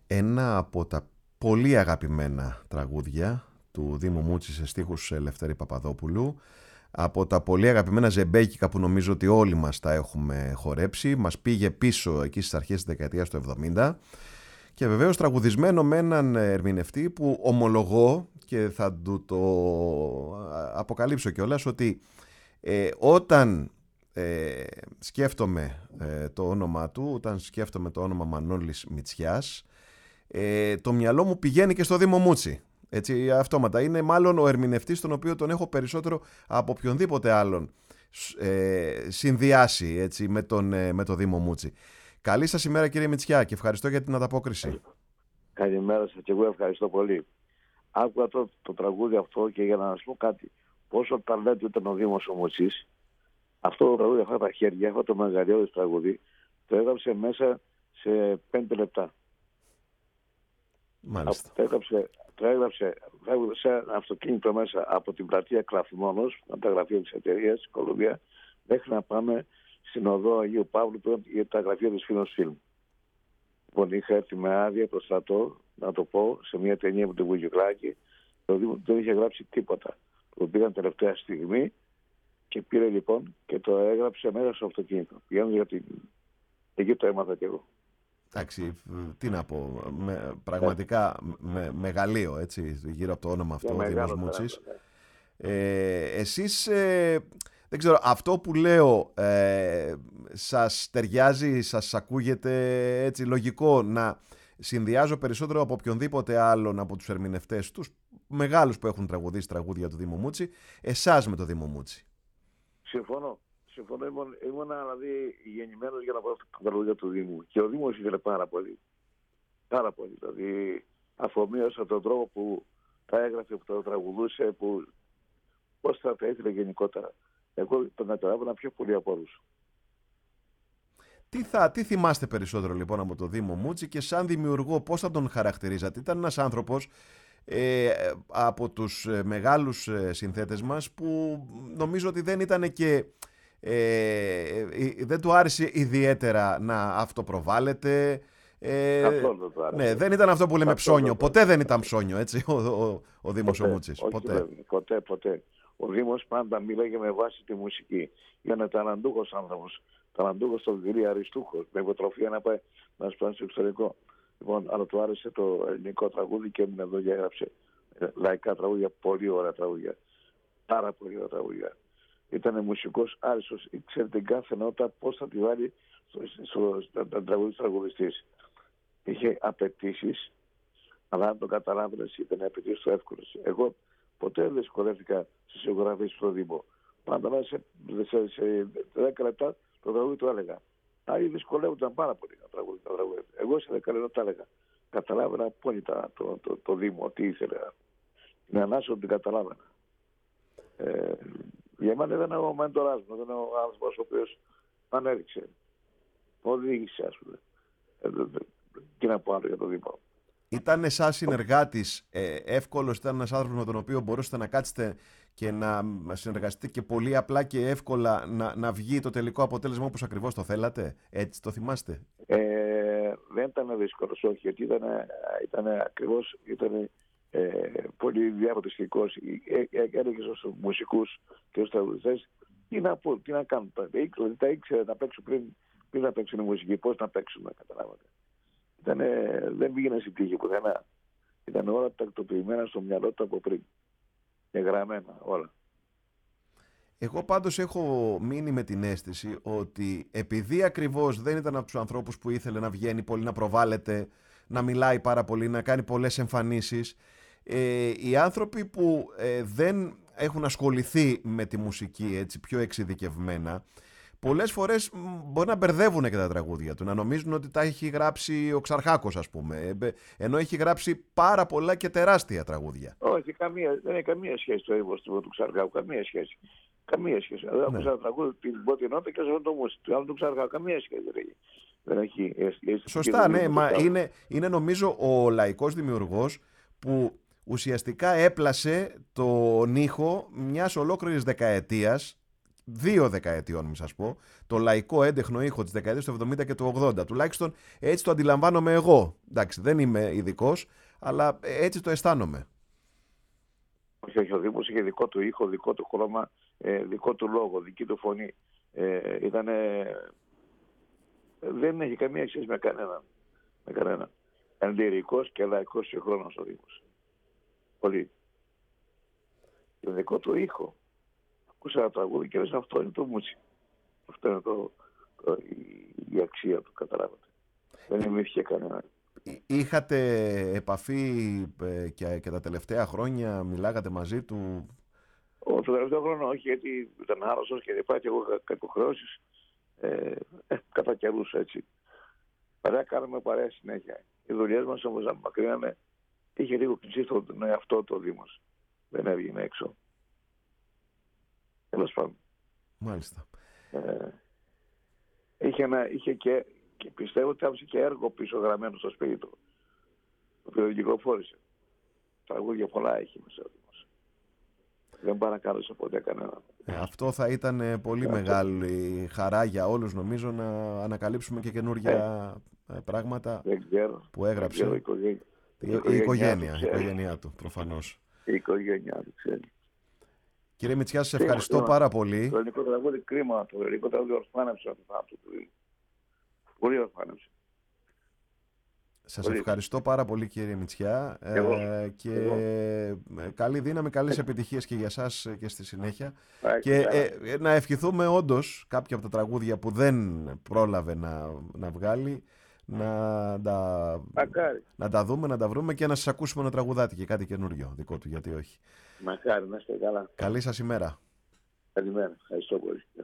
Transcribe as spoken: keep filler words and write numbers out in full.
ένα από τα πολύ αγαπημένα τραγούδια του Δήμου Μούτση σε στίχους Λευτέρη Παπαδόπουλου, από τα πολύ αγαπημένα ζεμπέκικα που νομίζω ότι όλοι μας τα έχουμε χορέψει. Μας πήγε πίσω εκεί στις αρχές της δεκαετίας του εβδομήντα και βεβαίως τραγουδισμένο με έναν ερμηνευτή που ομολογώ και θα του το αποκαλύψω κιόλας ότι ε, όταν ε, σκέφτομαι ε, το όνομα του, όταν σκέφτομαι το όνομα Μανώλης Μητσιάς, ε, το μυαλό μου πηγαίνει και στο Δήμο Μούτση. Έτσι, αυτόματα. Είναι μάλλον ο ερμηνευτής τον οποίο τον έχω περισσότερο από οποιονδήποτε άλλον ε, συνδυάσει έτσι, με, τον, ε, με το Δήμο Μούτση. Καλή σας ημέρα κύριε Μητσιά και ευχαριστώ για την ανταπόκριση. Καλημέρα σας και εγώ ευχαριστώ πολύ. Άκουγα το, το τραγούδι αυτό και για να σας πω κάτι. Πόσο ταλέντο ήταν ο Δήμος ο Μούτσης. Αυτό το τραγούδι, αυτά τα χέρια, αυτό το μεγαλειώδες τραγούδι, το έγραψε μέσα σε πέντε λεπτά. Μάλιστα. Το έγραψε, το έγραψε σε ένα αυτοκίνητο μέσα από την πλατεία Κλαφμόνος, από τα γραφεία της εταιρείας, της Κολουμπία, μέχρι να πάμε στην οδό Αγίου Παύλου που για τα γραφεία της Φίλος Φιλμ. Λοιπόν, είχα έρθει με άδεια από το στρατό, να το πω, σε μια ταινία με τον Βουγιουκλάκη. Το Δήμο δεν είχε γράψει τίποτα. Το πήγαν τελευταία στιγμή και πήρε λοιπόν και το έγραψε μέσα στο αυτοκίνητο. Πηγαίνω για την... Εκεί το έμαθα κι εγώ. Εντάξει, τι να πω, με, πραγματικά με, μεγαλείο έτσι, γύρω από το όνομα αυτό, ο Δήμος Μούτσης. Ε, εσείς, ε, δεν ξέρω, αυτό που λέω ε, σας ταιριάζει, σας ακούγεται έτσι λογικό να συνδυάζω περισσότερο από οποιονδήποτε άλλον από τους ερμηνευτές, τους μεγάλους που έχουν τραγουδίσει τραγούδια του Δήμου Μούτση, εσάς με το Δήμο Μούτση? Συμφωνώ. Συμφωνώ, ήμουν, ήμουν δηλαδή γεννημένος για να πάω στα τραγούδια του Δήμου. Και ο Δήμος ήθελε πάρα πολύ. Πάρα πολύ. Δηλαδή αφομοίωσα τον τρόπο που τα έγραφε, που τα τραγουδούσε, που πώς θα τα ήθελε γενικότερα. Εγώ τον καταλάβαινα πιο πολύ από όλους. Τι, θα, τι θυμάστε περισσότερο λοιπόν από το Δήμο Μούτση και σαν δημιουργό πώς θα τον χαρακτηρίζατε? Ήταν ένας άνθρωπος ε, από τους μεγάλους συνθέτες μας που νομίζω ότι δεν ήταν και... Ε, δεν του άρεσε ιδιαίτερα να αυτοπροβάλλεται. Ε, αυτό δεν του άρεσε. Ναι, δεν ήταν αυτό που λέμε αυτό ψώνιο. Ποτέ δεν ήταν ψώνιο, έτσι, ο, ο, ο Δήμος ο Μούτσης. Ποτέ. Ποτέ. ποτέ, ποτέ. Ο Δήμος πάντα μίλαγε με βάση τη μουσική. Είναι ταλαντούχος άνθρωπος. Ταλαντούχος στον κύριο Αριστούχος. Με υποτροφία να πάει να σπάσει στο εξωτερικό. Λοιπόν, αλλά του άρεσε το ελληνικό τραγούδι και έμεινε εδώ και έγραψε λαϊκά τραγούδια. Πολύ ωραία τραγούδια. Πάρα πολύ ωραία τραγούδια. Ήταν μουσικός άριστος, ήξερε την κάθε νότα πώς θα τη βάλει στο, στο, στο τραγούδι τραγουδιστής. Είχε απαιτήσεις, αλλά αν το καταλάβαινες ήταν απαιτήσεις το εύκολες. Εγώ ποτέ δεν δυσκολεύτηκα στις ηχογραφίες στο Δήμο. Πάντα μέσα σε, σε, σε δέκα λεπτά το τραγούδι το έλεγα. Άλλοι δυσκολεύονταν πάρα πολύ να τραγούδι, να τραγούδι. Εγώ σε δέκα λεπτά τα έλεγα. Καταλάβαινα απόλυτα το, το, το, το Δήμο, τι ήθελε. Την ανάσα την καταλάβαινα. Ε, Για μένα ήταν ο μέντορας μου, ήταν ο άνθρωπος ο οποίος ανέδειξε, οδήγησε, ας πούμε. Τι να πω άλλο για το Δήμο. Ήταν εσάς συνεργάτης ε, εύκολος, ήταν ένας άνθρωπος με τον οποίο μπορούσατε να κάτσετε και να συνεργαστείτε και πολύ απλά και εύκολα να, να βγει το τελικό αποτέλεσμα όπως ακριβώς το θέλατε? Έτσι το θυμάστε? Ε, δεν ήταν δύσκολος, όχι, γιατί ήταν, ήταν ακριβώς, ήταν Ε, πολύ διαποτιστικός. Έλεγε στους μουσικούς και στους τραγουδιστές τι να πω, τι να κάνουν. Δηλαδή τα ήξερε να παίξουν πριν, πριν να παίξουν η μουσική, πώς να παίξουν, καταλάβατε. Ήτανε, δεν πήγαινε στην τύχη πουθενά. Ήταν όλα τακτοποιημένα στο μυαλό του από πριν. Και γραμμένα όλα. Εγώ πάντως έχω μείνει με την αίσθηση ότι επειδή ακριβώς δεν ήταν από τους ανθρώπους που ήθελε να βγαίνει πολύ, να προβάλλεται, να μιλάει πάρα πολύ, να κάνει πολλές εμφανίσεις, ε, οι άνθρωποι που ε, δεν έχουν ασχοληθεί με τη μουσική έτσι πιο εξειδικευμένα, πολλές φορές μπορεί να μπερδεύουν και τα τραγούδια του, να νομίζουν ότι τα έχει γράψει ο Ξαρχάκος, ας πούμε, ενώ έχει γράψει πάρα πολλά και τεράστια τραγούδια. Όχι, καμία, δεν έχει καμία σχέση το ύμνος του Ξαρχάκου, καμία σχέση. Καμία σχέση. Ναι. Άκουσα ένα τραγούδι την πρώτη νότα και αυτό το μουσικό. Του άλλου του Ξαρχάκου, καμία σχέση δεν έχει. Δεν έχει, έχει Σωστά, ναι, μα είναι, είναι νομίζω ο λαϊκός δημιουργός που ουσιαστικά έπλασε τον ήχο μιας ολόκληρης δεκαετίας δύο δεκαετιών, μη σας πω, το λαϊκό έντεχνο ήχο της δεκαετίας του εβδομήντα και του ογδόντα. Τουλάχιστον έτσι το αντιλαμβάνομαι εγώ. Εντάξει, δεν είμαι ειδικός, αλλά έτσι το αισθάνομαι. Όχι, όχι, ο Δήμος είχε δικό του ήχο, δικό του χρώμα, ε, δικό του λόγο, δική του φωνή. Ε, ήτανε... Δεν έχει καμία σχέση με κανέναν. Με κανέναν. Εντηρικός και λαϊκός συγχρόνως ο Δήμος. Πολύ. Το δικό του ήχο. Ακούσα ένα τραγούδι και λες, αυτό είναι το Μούτσι. Αυτό είναι το, το, η, η αξία του, καταλάβατε. Δεν εμείθηκε κανέναν. Είχατε επαφή και, και τα τελευταία χρόνια, μιλάγατε μαζί του? Ο, το τελευταίο χρόνο όχι, γιατί ήταν άρρωστος και υπάρχει εγώ κακοχρεώσεις ε, ε, κατά καιρούς έτσι. Παρέα κάναμε παρέα συνέχεια. Οι δουλειές μας όμως απομακρύνανε. Είχε λίγο κλειστεί στον εαυτό το Δήμος. Δεν έβγαινε έξω. Τέλος πάντων. Μάλιστα. Ε, είχε, ένα, είχε και, και πιστεύω ότι άφησε και έργο πίσω γραμμένο στο σπίτι του. Το οποίο δεν κυκλοφόρησε. Τραγούδια πολλά έχει μέσα ο Δήμος. Δεν παρακάλεσε ποτέ κανέναν. Ε, αυτό θα ήταν πολύ ε, μεγάλη αυτό. Χαρά για όλους, νομίζω, να ανακαλύψουμε και καινούργια ε. πράγματα ξέρω, που έγραψε. Η οικογένεια, η, η οικογένεια, η οικογένειά του, προφανώς. Η οικογένειά του, ξέρει. Κύριε Μητσιά, σας ευχαριστώ κρίμα. πάρα πολύ. Το ελληνικό τραγούδι κρίμα, το ελληνικό τραγούδι ορφάνεψε από αυτό το Δήμο. Πολύ ορφάνεψε. Σας πολύ. ευχαριστώ πάρα πολύ, κύριε Μητσιά, ε, και Εγώ. καλή δύναμη, καλές επιτυχίες και για σας και στη συνέχεια. Ά, και ε, να ευχηθούμε όντως κάποια από τα τραγούδια που δεν πρόλαβε να, να βγάλει να τα, να τα δούμε, να τα βρούμε και να σας ακούσουμε ένα τραγουδάτι και κάτι καινούριο δικό του, γιατί όχι. Μακάρι, να είστε καλά. Καλή σας ημέρα. Καλημέρα, ευχαριστώ πολύ.